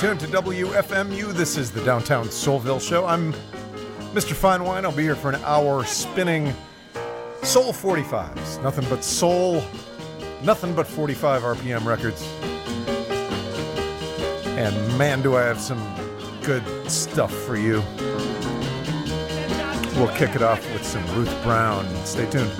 tuned to WFMU. This is the Downtown Soulville Show. I'm Mr. Fine Wine. I'll be here for an hour spinning soul 45s. Nothing but soul, nothing but 45 RPM records. And man, do I have some good stuff for you. We'll kick it off with some Ruth Brown. Stay tuned.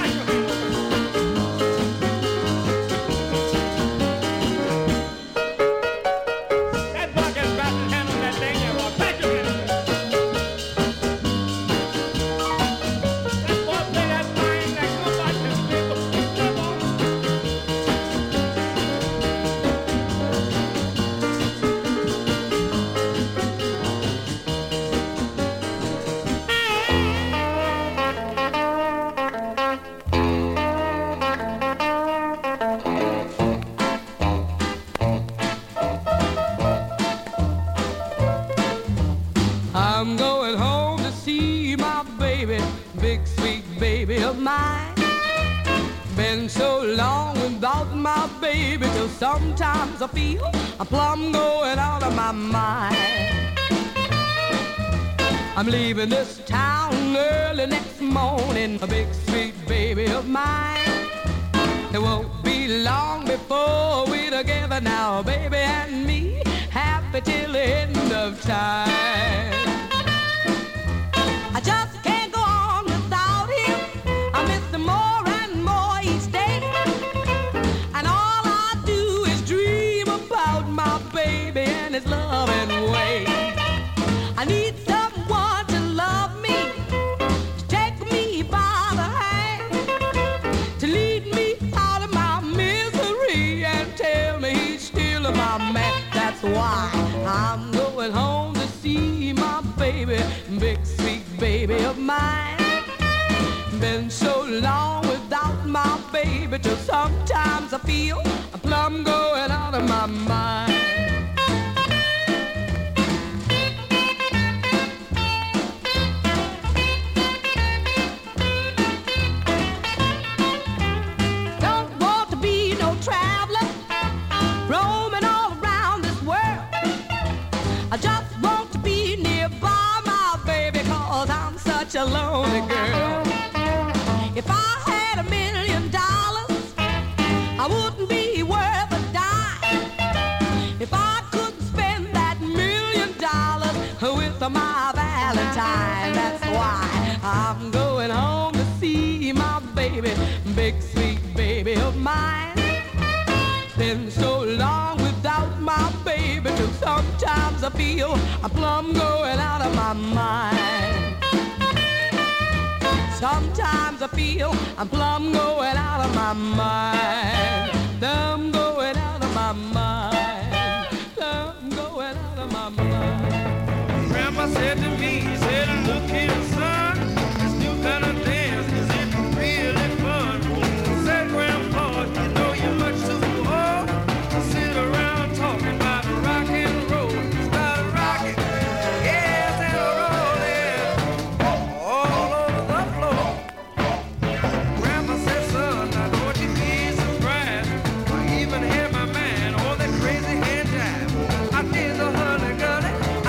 Sometimes I feel a plum going out of my mind. I'm leaving this town early next morning, a big sweet baby of mine. It won't be long before we're together now, baby and me, happy till the end of time. I just can't go on without him. I miss him more and more each day. And all I do is dream about my baby and his loving way. I need someone to love me, to take me by the hand, to lead me out of my misery and tell me he's still my man. That's why I'm going home to see my baby, big sweet baby of mine. Been so long without my baby till sometimes I feel a plum going out of my mind. Don't want to be no traveler, roaming all around this world. I just want to be nearby my baby, 'cause I'm such a lonely girl. If I had $1 million, I wouldn't be worth a dime. If I could spend that $1 million with my Valentine, that's why I'm going home to see my baby, big sweet baby of mine. Been so long without my baby till sometimes I feel a plum going out of my mind. Sometimes I feel I'm plum going out of my mind. I'm going out of my mind. I'm going out of my mind. Grandma said to me, he said, look here, son, this new kind of dance, is it really fun? I said, Grandpa, you know you're much too old to sit around talking about rock and roll. Start rocking, yes, and rolling all over the floor. Grandma said, son, I don't you be surprised. I even had my man on that crazy hand jive. I did the honey gully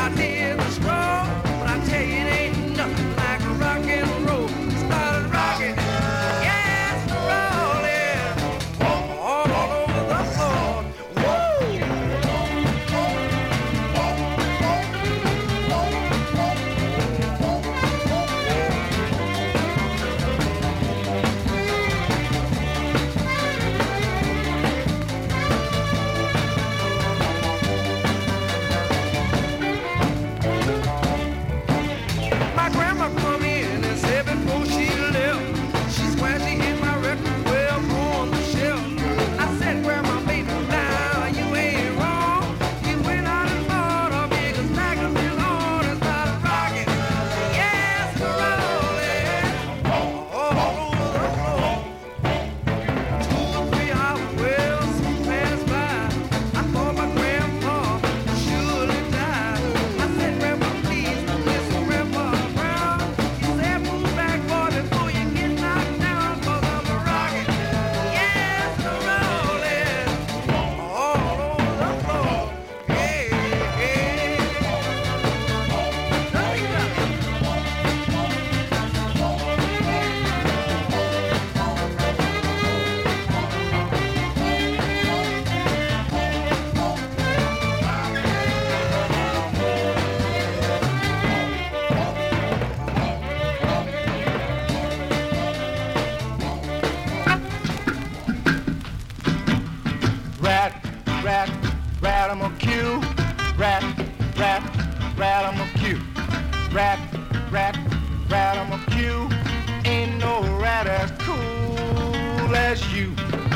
Rat-a-ma-cue. Rat, rat-a-ma-cue. Ain't no rat as cool as you.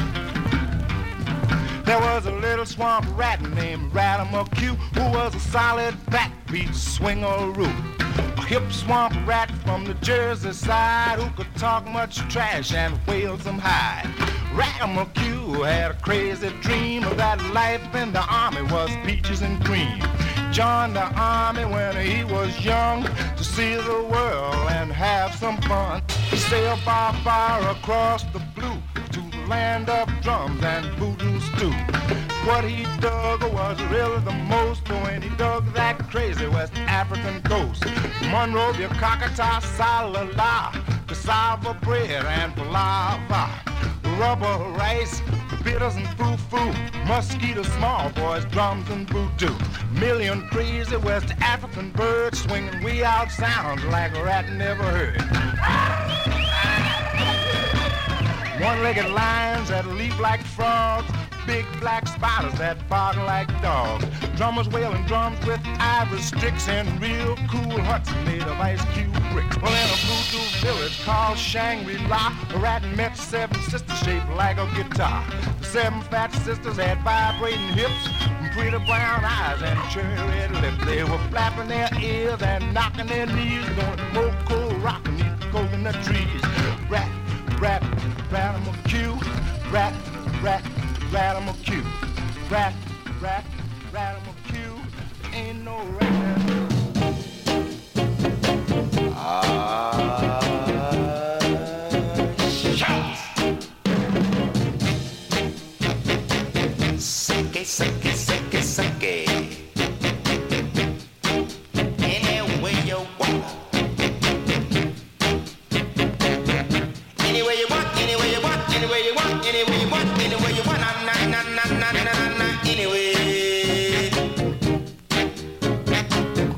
There was a little swamp rat named Rat-a-ma-cue who was a solid backbeat swingaroo. A hip swamp rat from the Jersey side who could talk much trash and whale some hide. Rat-a-ma-cue had a crazy dream of that life in the army was peaches and cream. Joined the army when he was young to see the world and have some fun. He sailed by fire across the blue to the land of drums and voodoo stew. What he dug was really the most when he dug that crazy West African coast. Monrovia, Cockatoo, Salala, cassava bread and palava, rubber rice, bitters and foo-foo, mosquito, small boys, drums and voodoo. Million crazy West African birds swinging wee out sounds like a rat never heard. One-legged lions that leap like frogs, big black spiders that bark like dogs. Drummers wailing drums with ivory sticks and real cool huts made of ice cube bricks. Well, in a voodoo village called Shangri-La, a rat met 7 sisters shaped like a guitar. The 7 fat sisters had vibrating hips, pretty brown eyes and cherry red lips. They were flapping their ears and knocking their knees, going moco rock beneath the coconut trees. Rat, rat, rat-a-ma-cue, rat, rat, rat-a-ma-cue, rat, rat, rat-a-ma-cue. Ain't no rat. Sucky, sucky, sucky, sucky. Anyway you want. Anyway you want, anyway you want, anyway you want, anyway you want, anyway you want, anyway.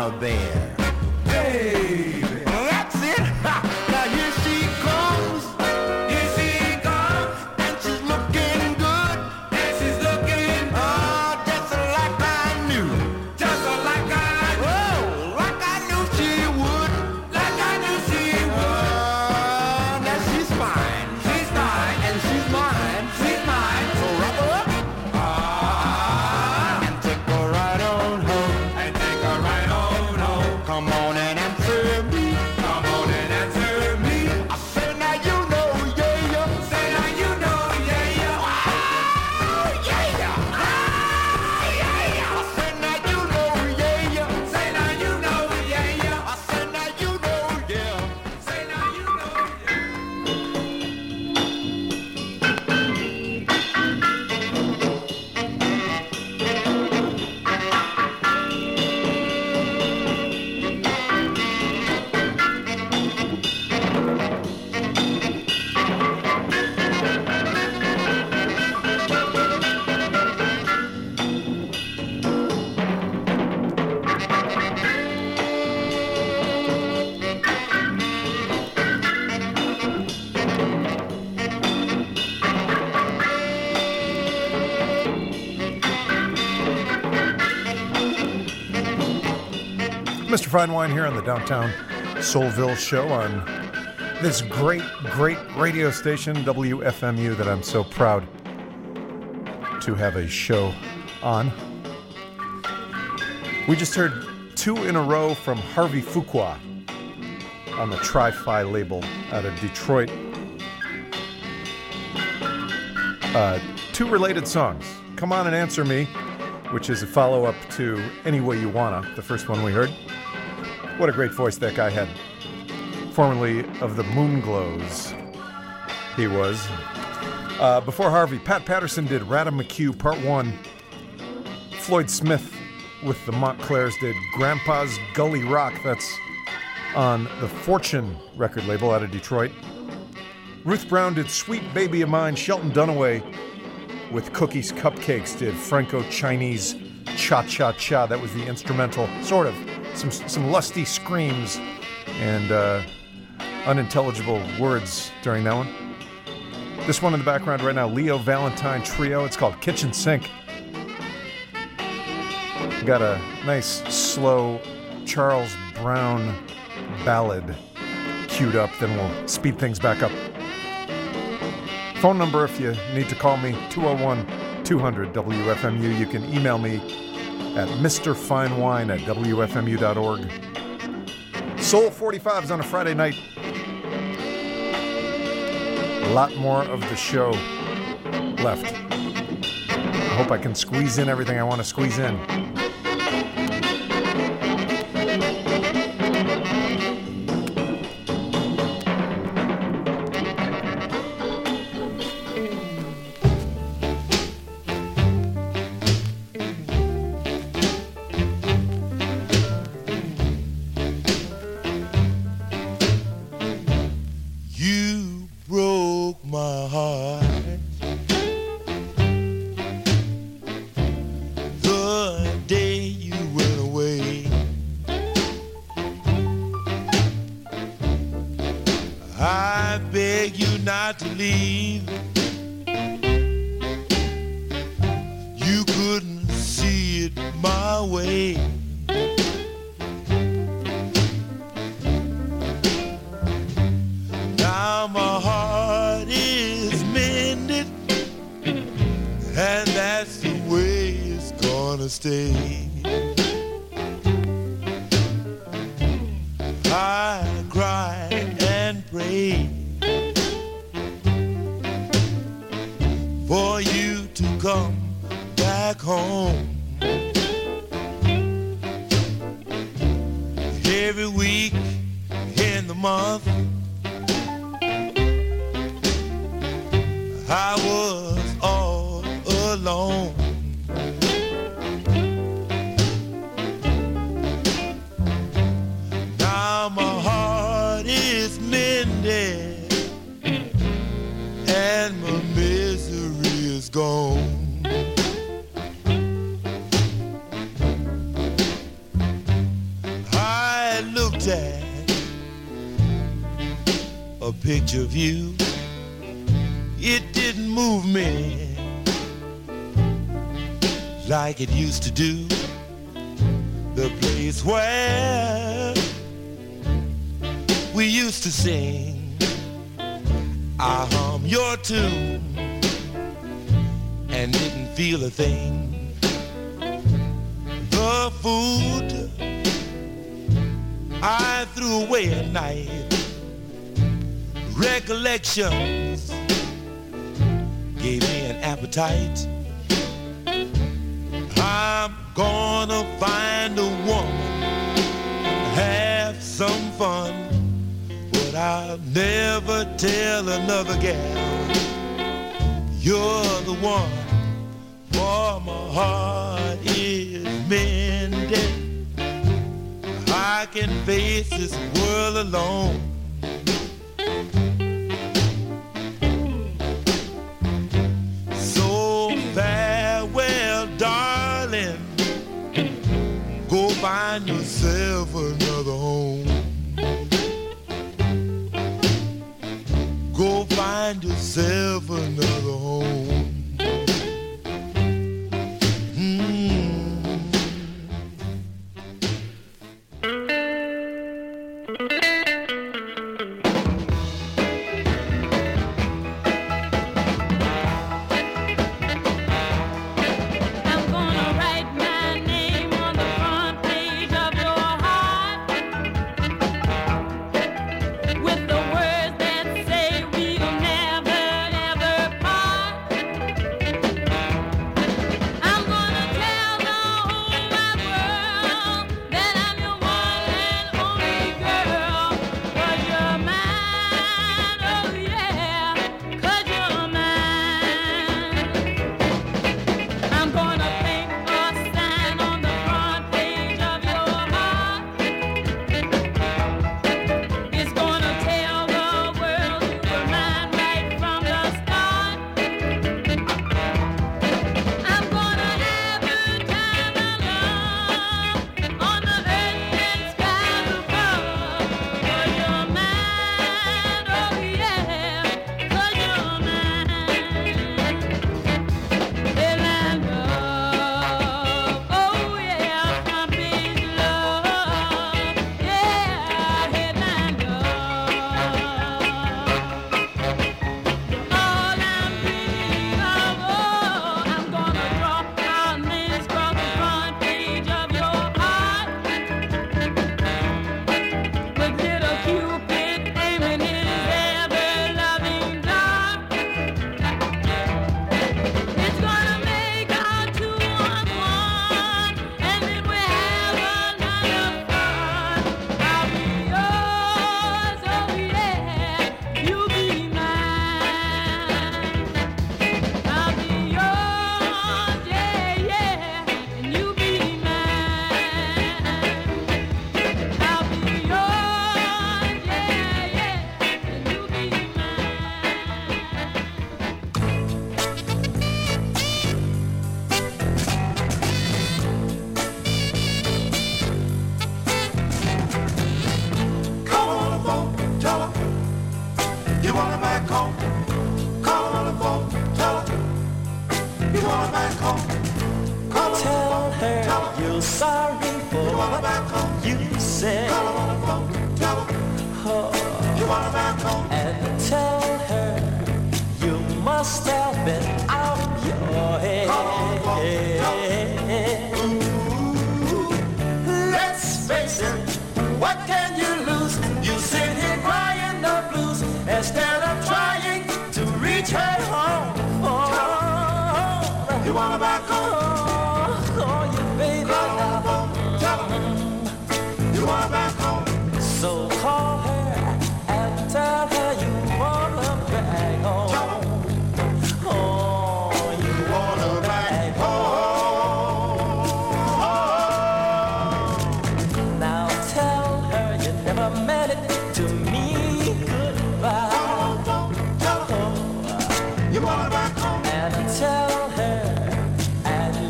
polar bear. Baby, that's it. Ha! Now here she comes. Here she comes, and she's looking good. And she's looking just like I knew. Just like I knew. Oh, like I knew she would. Like I knew she would. Now she's mine. She's mine, and she's mine. She's mine. So wrap her up. And take her right on home. And take her right on home. Come on and answer me. Come on and answer me. I say now you know, yeah, yeah. Say now you know, yeah, yeah. Oh, yeah, yeah. Ah, yeah, yeah. I say now you know, yeah, yeah. Say now you know, yeah, yeah. I say now you know, yeah. Say now you know, yeah. Mr. Fine Wine here on the Downtown Soulville Show on this great, great radio station, WFMU, that I'm so proud to have a show on. We just heard two in a row from Harvey Fuqua on the Tri-Fi label out of Detroit. Two related songs. Come On and Answer Me, which is a follow-up to Any Way You Wanna, the first one we heard. What a great voice that guy had. Formerly of the Moonglows, he was. Before Harvey, Pat Patterson did Radham McHugh Part 1. Floyd Smith with the Montclairs did Grandpa's Gully Rock. That's on the Fortune record label out of Detroit. Ruth Brown did Sweet Baby of Mine. Shelton Dunaway with Cookies Cupcakes did Franco-Chinese Cha-Cha-Cha. That was the instrumental, sort of. Some lusty screams and unintelligible words during that one. This one in the background right now, Leo Valentine Trio. It's called Kitchen Sink. Got a nice, slow Charles Brown ballad queued up. Then we'll speed things back up. Phone number if you need to call me, 201-200-WFMU. You can email me at mrfinewine@wfmu.org. Soul 45 is on a Friday night. A lot more of the show left. I hope I can squeeze in everything I want to squeeze in. tag, a picture of you. It didn't move me like it used to do. The place where we used to sing, I hum your tune and didn't feel a thing. The food I threw away at night, recollections gave me an appetite. I'm gonna find a woman, have some fun, but I'll never tell another gal you're the one, for my heart is mended. I can face this world alone. So farewell, darling, go find yourself another home. Go find yourself another home.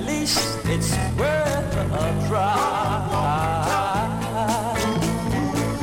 It's worth a try.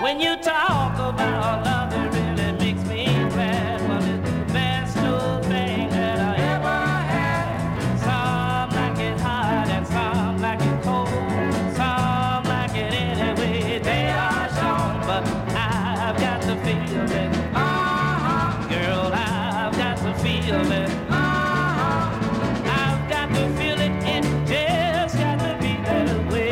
When you talk about love, it really makes me glad. Well, it's the best little thing that I ever had. Some like it hot and some like it cold. Some like it any way they are shown. But I've got the feeling, girl, I've got the feeling. I've got the feeling, it just got to be that way.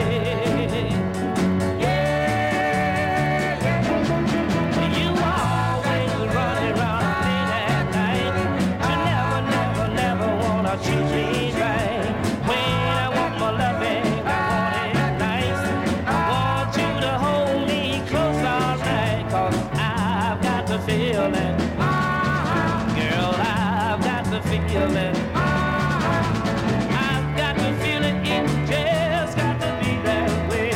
You always running around late at night. You never, never, never wanna treat me right. When I want my loving, I want it nice. I want you to hold me close all night. 'Cause I've got the feeling, girl, I've got the feeling. I've got the feeling, it just got to be that way.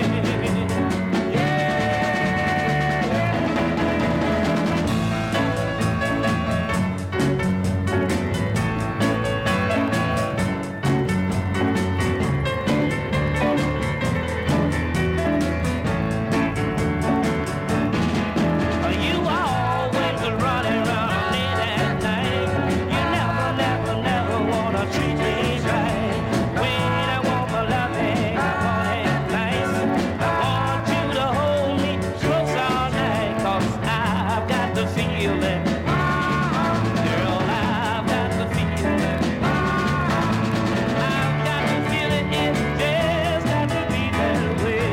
You always running around late at night. You never, never, never wanna treat me right. When I want my loving, I want it nice. I want you to hold me close all night. 'Cause I've got the feeling, girl, I've got the feeling. I've got the feeling, it just got to be that way.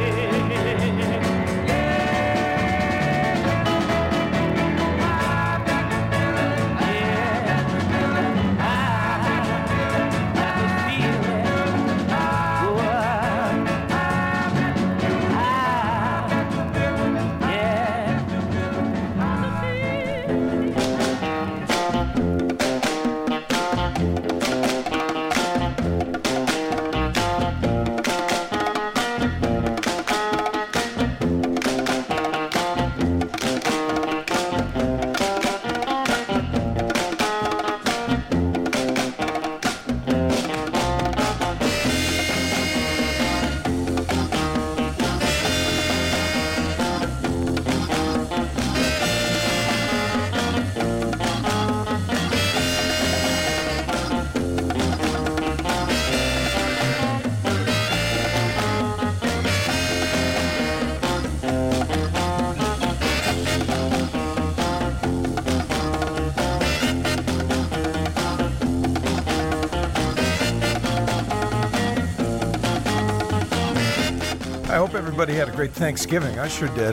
I hope everybody had a great Thanksgiving. I sure did.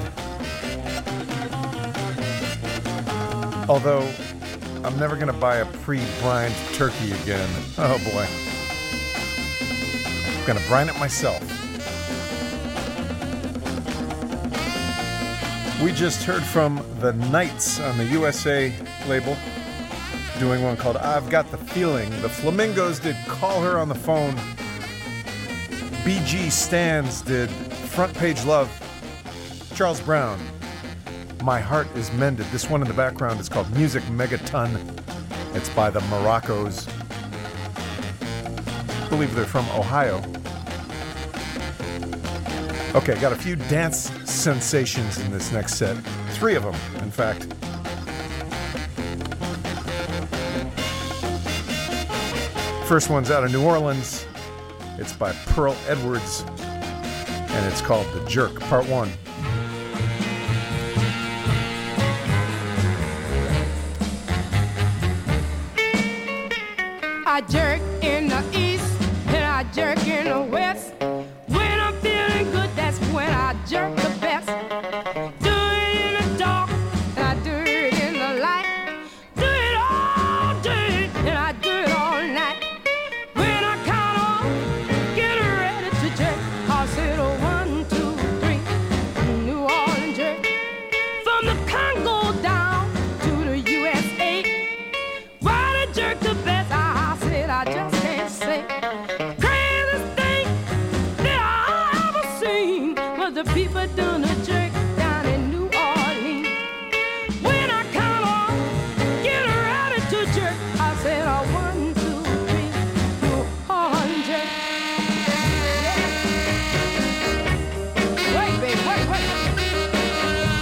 Although, I'm never going to buy a pre-brined turkey again. Oh boy. I'm going to brine it myself. We just heard from the Knights on the USA label, doing one called I've Got the Feeling. The Flamingos did Call Her on the Phone. BG Stands did Front Page Love. Charles Brown, My Heart is Mended. This one in the background is called Music Megaton. It's by the Moroccos. I believe they're from Ohio. Okay, got a few dance sensations in this next set. 3 of them, in fact. First one's out of New Orleans. It's by Pearl Edwards, and it's called The Jerk, Part 1. I jerk in the east and I jerk in the west. When I'm feeling good, that's when I jerk the best. Do it in the dark and I do it in the light. Do it all day and I do it all night. When I count on, get ready to jerk. I'll say the 1, 2, 3, New Orleans jerk. From the Congo down to the USA, why the jerk the best? I just can't say. Craziest thing that I ever seen was the people doing a jerk down in New Orleans. When I count on, get ready to jerk, I said a 1, 2, 3, New Orleans jerk. Wait, baby, wait.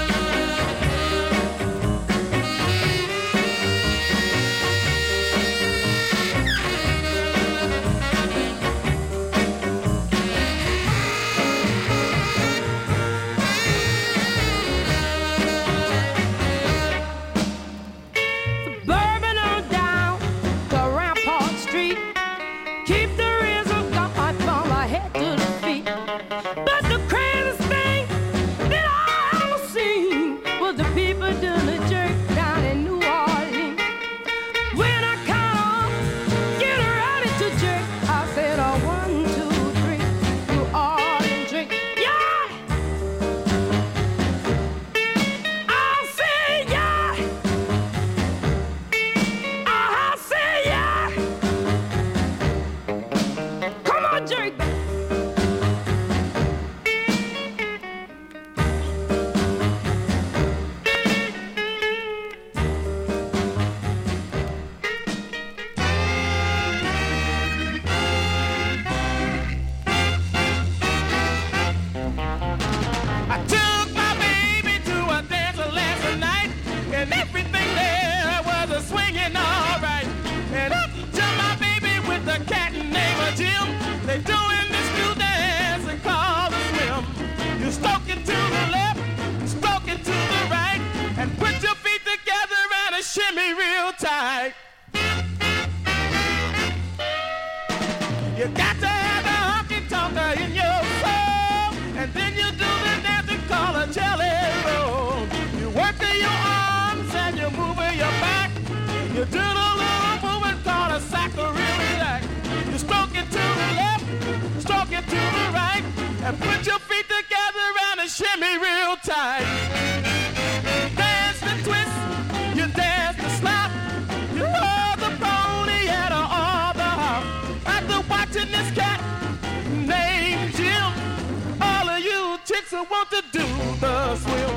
I took my baby to a dance last night, and everything there was a swinging all right. And up to my baby with a cat named Jim. They doing this new dance and call the swim. You stroke it to the left, stroke it to the right, and put your feet together and shimmy real tight. You got to have a honky-tonker in your soul, and then you do the dance we call a jelly roll. You work to your arms and you move your back. You do the little movement called a sacroiliac. You stroke it to the left, stroke it to the right, and put your feet together and shimmy real tight. Dance the twist, you dance the slap, you roll the pony and all the hop. After watching this cat named Jim, all of you chicks who want to do the swim.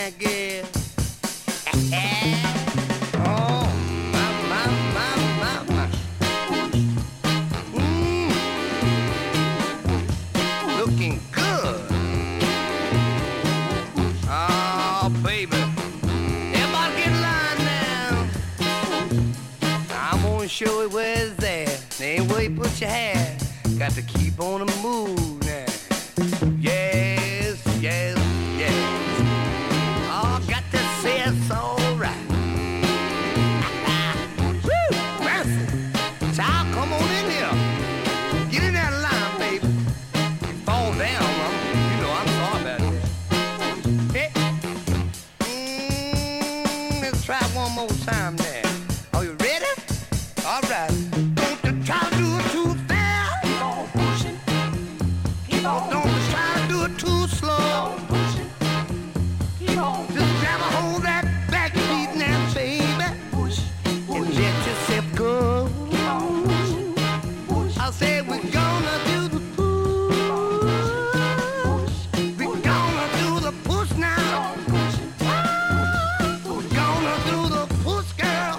I guess. Oh, my. Looking good. Oh, baby. Everybody get in line now. I'm gonna show you where it's there. Ain't where you put your hair. Got to keep on the move now. Yes. Oh, got to say it's alright. Woo! Mercy. Child, come on in here. Get in that line, baby. You fall down, I'm sorry about that. Hey. Let's try one more time now. Are you ready? All right. Don't you try to do it too fast. Keep on pushing. Don't try to do it too slow. Just grab a hold of that back beat now, baby. And let yourself go. I said we're gonna do the push. We're gonna do the push now. We're gonna do the push, girl.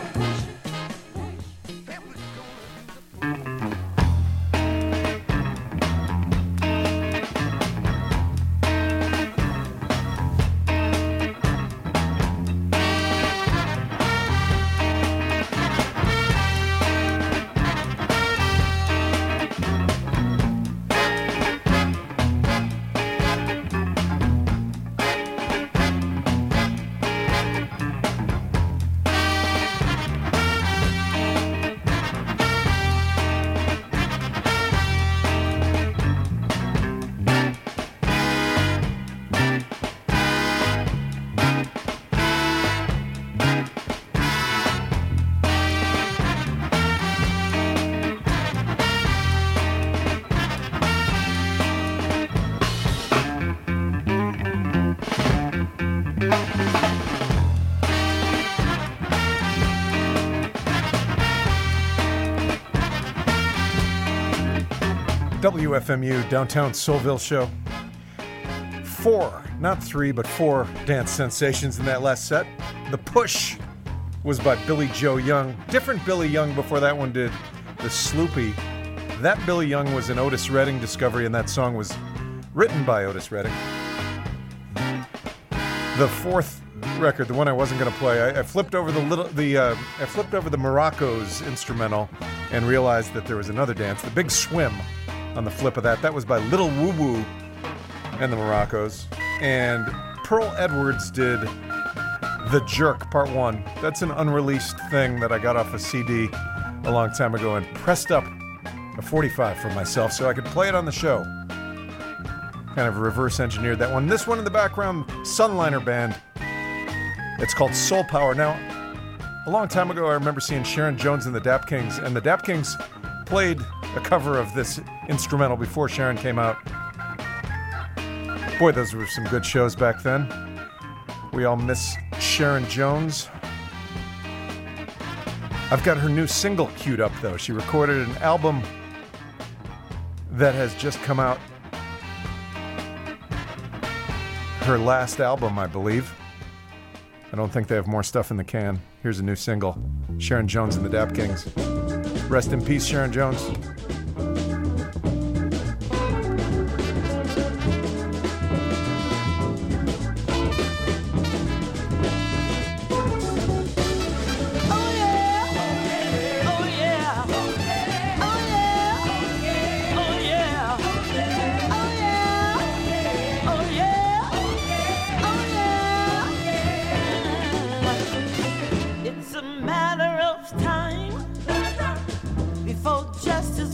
WFMU Downtown Soulville Show. 4, not 3, but 4 dance sensations in that last set. The Push was by Billy Joe Young. Different Billy Young before that one did the Sloopy. That Billy Young was an Otis Redding discovery, and that song was written by Otis Redding. The fourth record, the one I wasn't going to play, I flipped over I flipped over the Morocco's instrumental and realized that there was another dance, the Big Swim. On the flip of that, that was by Little Woo Woo and the Morocco's. And Pearl Edwards did The Jerk, Part 1. That's an unreleased thing that I got off a CD a long time ago and pressed up a 45 for myself so I could play it on the show. Kind of reverse engineered that one. This one in the background, Sunliner Band. It's called Soul Power. Now, a long time ago, I remember seeing Sharon Jones and the Dap Kings, and the Dap Kings played a cover of this instrumental before Sharon came out. Boy, those were some good shows back then. We all miss Sharon Jones. I've got her new single queued up, though. She recorded an album that has just come out. Her last album, I believe. I don't think they have more stuff in the can. Here's a new single. Sharon Jones and the Dap Kings. Rest in peace, Sharon Jones. It's a matter of time before justice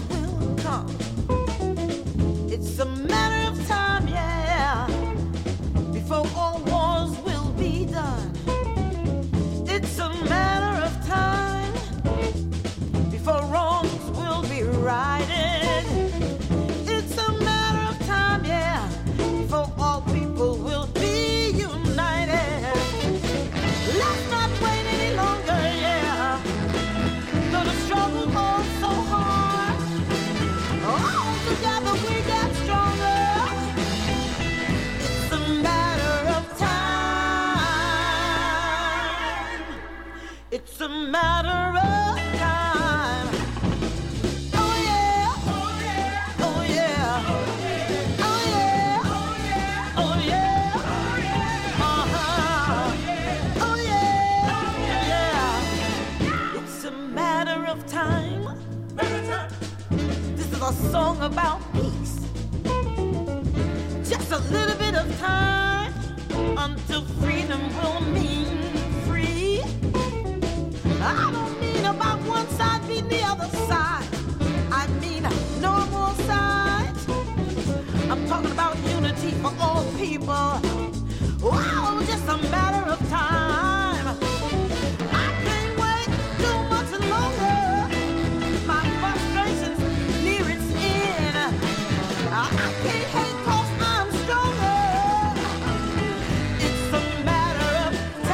song about peace. Just a little bit of time until freedom will mean free. I don't mean about one side being the other side. I mean no more sides. I'm talking about unity for all people. Wow, just a matter of time. I can't wait too much longer. My frustration's near its end. I can't hate 'cause I'm stronger. It's a matter of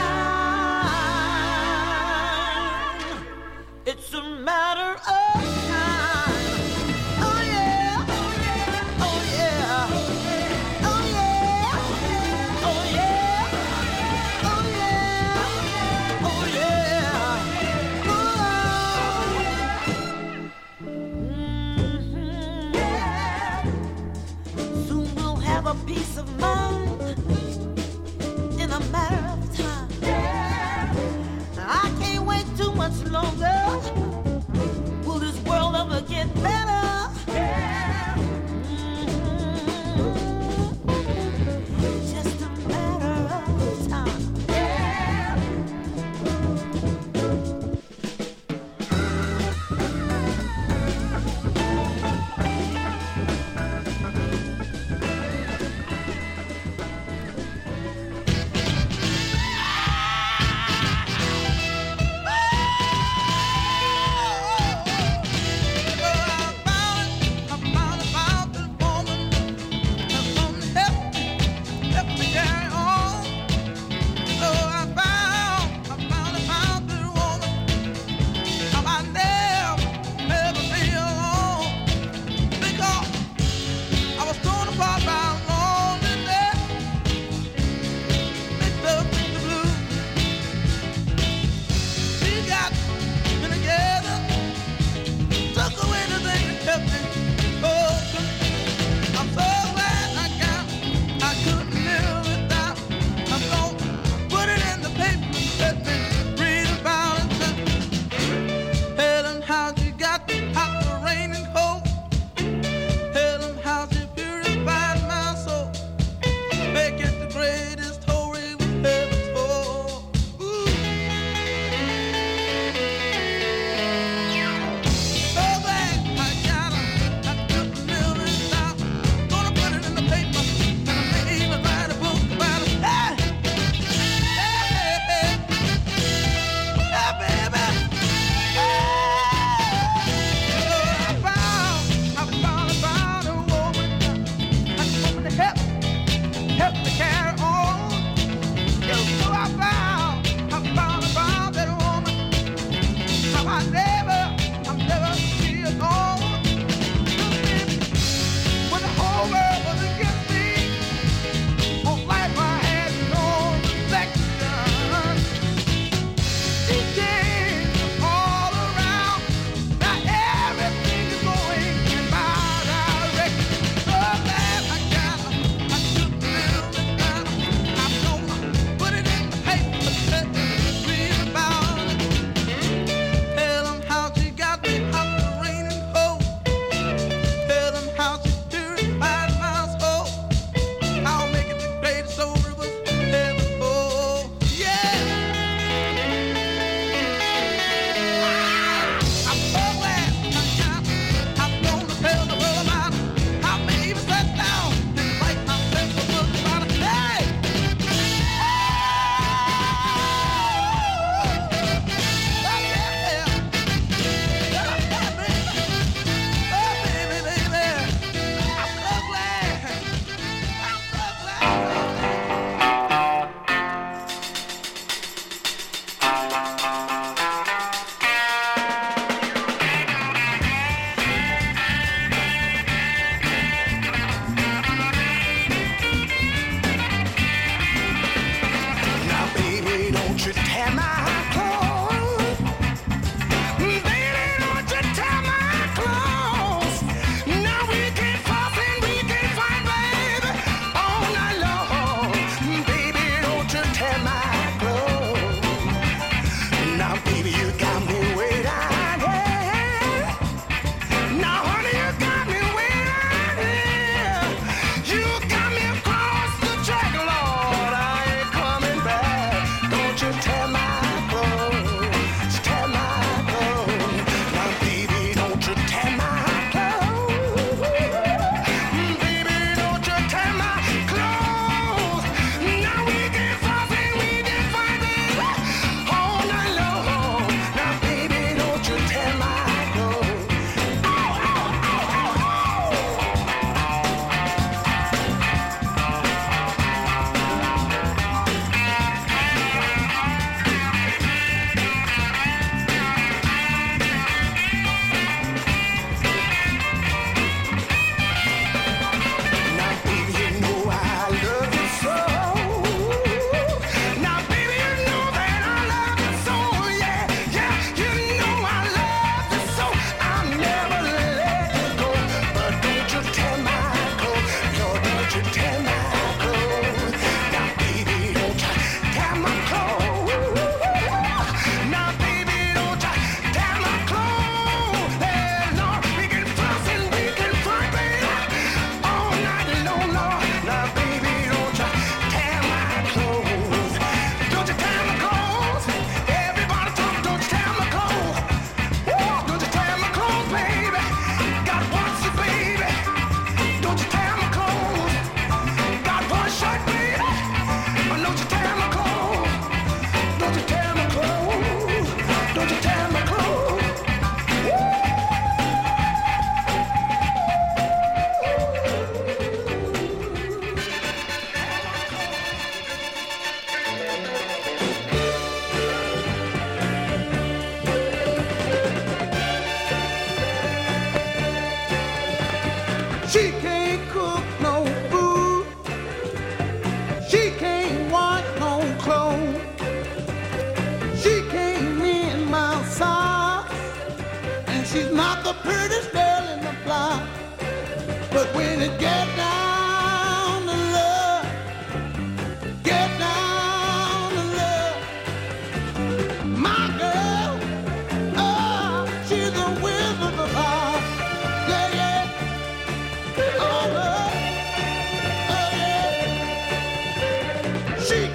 time. It's a matter of time. Oh yeah, oh yeah, oh yeah, oh yeah, oh yeah, oh yeah, oh yeah, oh. Soon we'll have a peace of mind in a matter of time. I can't wait too much longer. Will this world ever get better? Just a matter of time.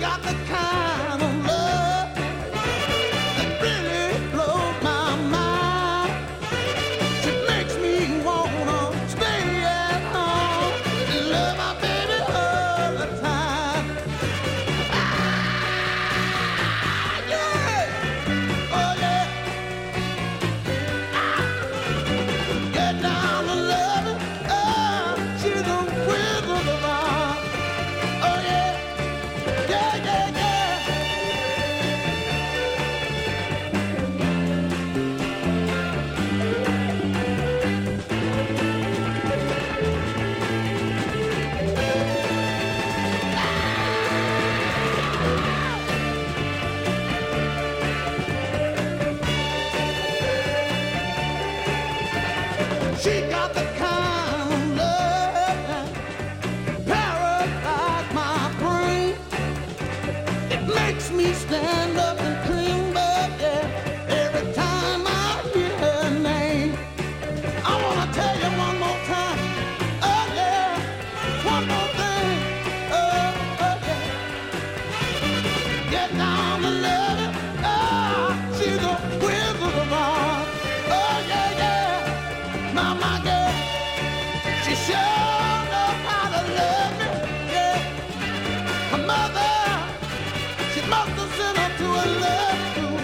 got the kind of love that really blows my mind. She makes me wanna stay at home and love my baby all the time. Ah, yeah. Oh, yeah. Get down to love it. Oh, she's the wizard of Oz. Oh, yeah. Yeah, yeah, yeah. She got the kind of love that paralyzes my brain. It makes me stand up and clean, but yeah, every time I hear her name. I wanna tell you one more time, oh yeah, one more thing, oh yeah. Get down to love it, oh, she's a wizard of Oz, oh yeah, yeah. Mama girl, she sure knows how to love me, yeah. Her mother, she must have sent her to a love school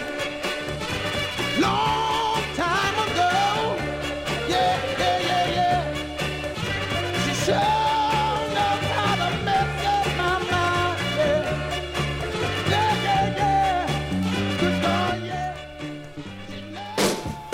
long time ago, yeah, yeah, yeah, yeah. She sure knows how to mess up my mind, yeah, yeah, yeah, yeah. Good God, yeah. She knows.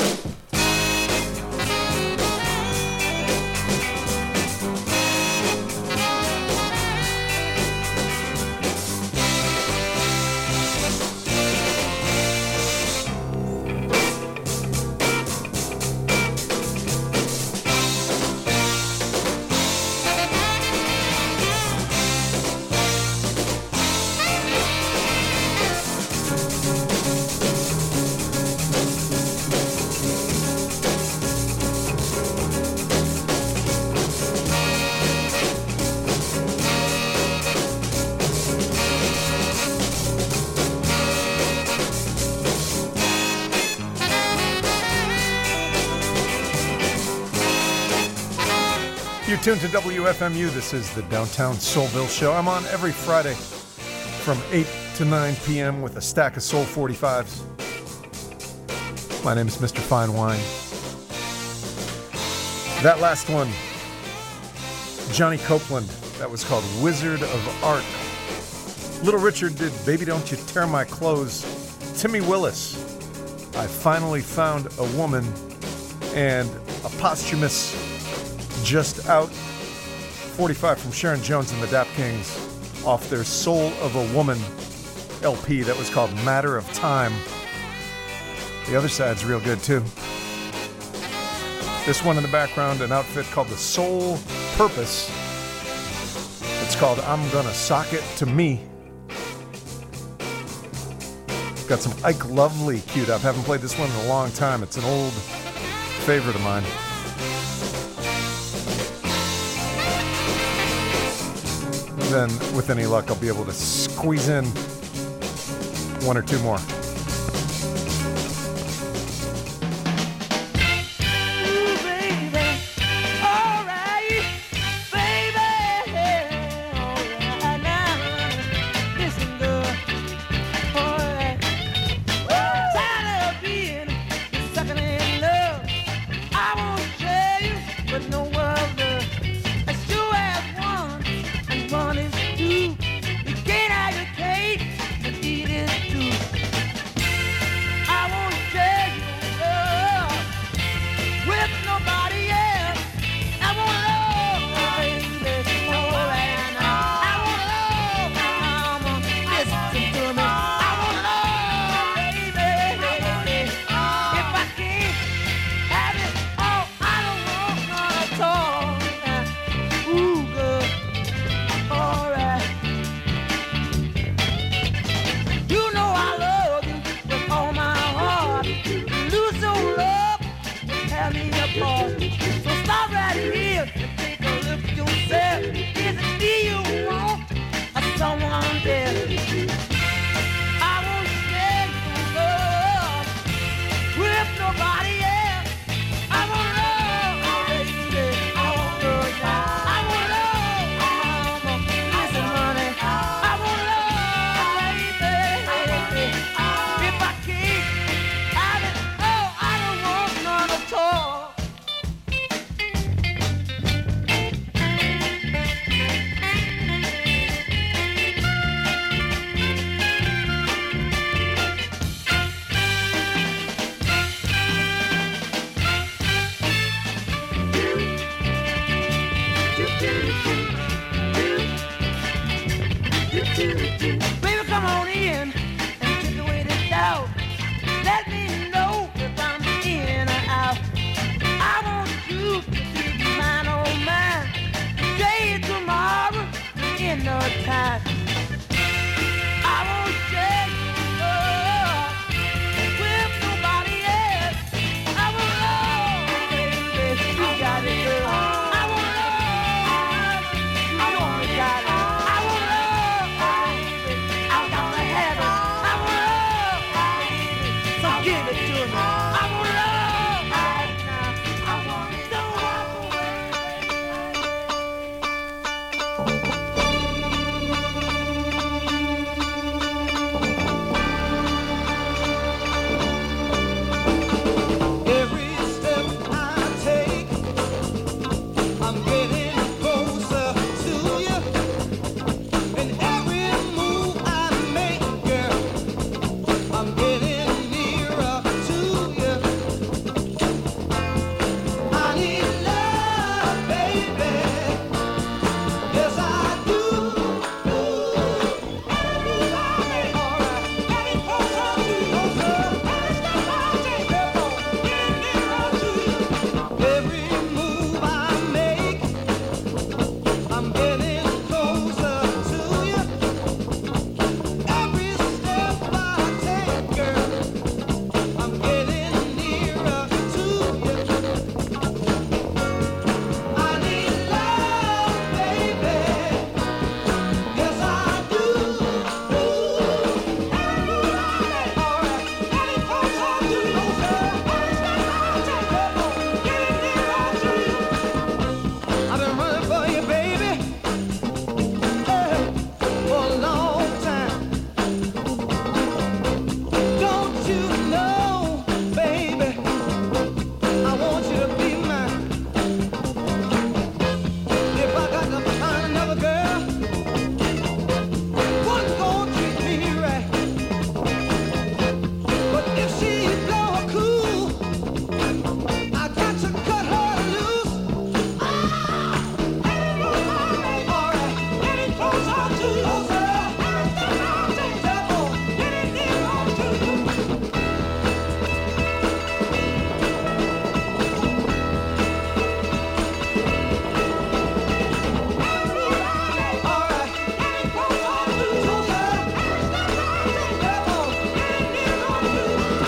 You're tuned to WFMU. This is the Downtown Soulville Show. I'm on every Friday from 8 to 9 p.m. with a stack of Soul 45s. My name is Mr. Fine Wine. That last one, Johnny Copeland, that was called Wizard of Art. Little Richard did Baby Don't You Tear My Clothes. Timmy Willis, I Finally Found a Woman, and a posthumous just out 45 from Sharon Jones and the Dap Kings off their Soul of a Woman LP that was called Matter of Time. The other side's real good too. This one in the background, an outfit called the Soul Purpose. It's called I'm Gonna Sock It to Me. Got some Ike Lovely queued up. Haven't played this one in a long time. It's an old favorite of mine. Then, with any luck, I'll be able to squeeze in one or two more. Ooh, baby, all right, baby, all right now. Listen, girl, all right. Tired of being sucking in love. I won't tell you, but no other. As two as one, and one is two. You can't have your cake, but eat it too. Baby, come on in and take away the doubt. Let me know if I'm in or out. I want you to be mine, oh mine. Day tomorrow, in no time. I won't share you with nobody else. I will love, baby, you got it, girl. I will love, you know you got it. I will love, baby, I got to have it. I will love, baby, so give it to me. I will love, right now. I want it, don't walk away. Every step I take, I'm getting closer to you. And every move I make, girl, I'm getting nearer to you. I need love, baby. Yes, I do. Everybody, alright, getting closer to you, girl. Every step I take, getting nearer to you. Every move I make, I'm getting closer to you. Every step I take, girl, I'm getting nearer to you. I need love, baby. Yes, I do. Everybody, alright, getting closer to you, girl. Every step I take, getting nearer to you. I've been running for you, baby, for a long time. Don't you know, baby, I want you to be mine. If I got to find another girl, one gonna treat me right. But if she blow her cool, I got to cut her loose. Everybody, alright, getting closer to you, girl. Every step I take, getting nearer to you. Everybody, alright, getting closer to you, girl. Every step I take, getting nearer to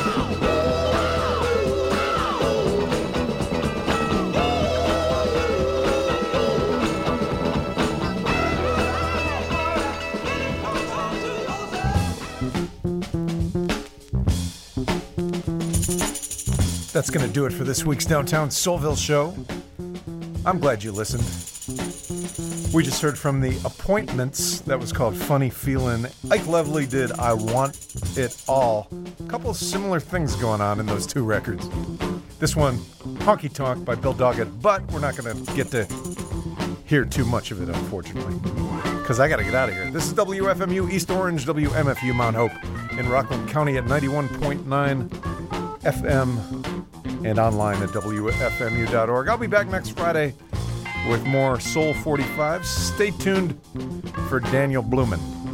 That's going to do it for this week's Downtown Soulville show. I'm glad you listened. We just heard from the Appointments. That was called Funny Feelin'. Ike Lovely did I Want It All. A couple similar things going on in those two records. This one, Honky Tonk by Bill Doggett, but we're not going to get to hear too much of it, unfortunately, because I got to get out of here. This is WFMU East Orange, WMFU Mount Hope in Rockland County at 91.9 FM and online at WFMU.org. I'll be back next Friday with more Soul 45s. Stay tuned for Daniel Blumen.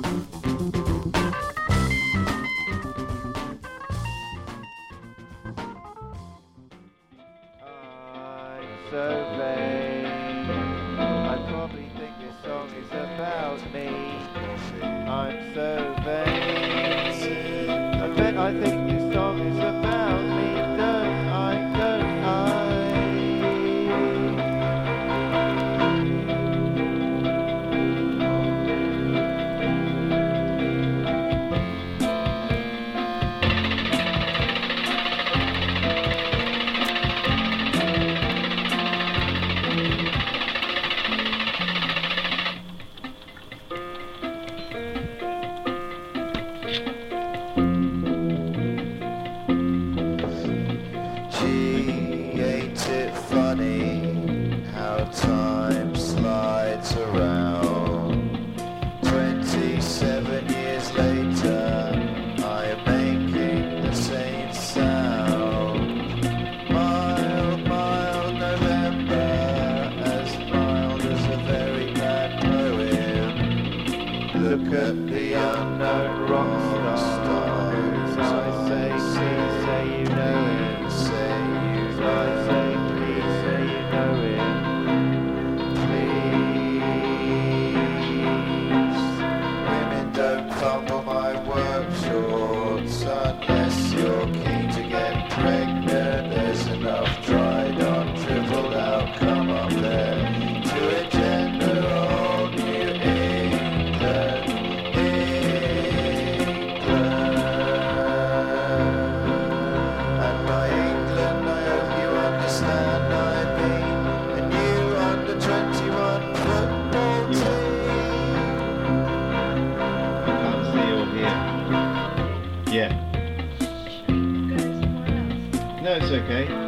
I'm so vain. I probably think this song is about me. I'm so vain. I think this song is about me. Don't I? Don't I? unknown rock stars. I say, please say you know it. So I say, please say you know it. Please. Women don't fumble my work shorts unless you're keen to get pregnant. There's enough dried on, dribbled out, come up there to engender all New England. And by England, I hope you understand I mean a new under 21 football team. I can't see or hear. Yeah. No, it's okay.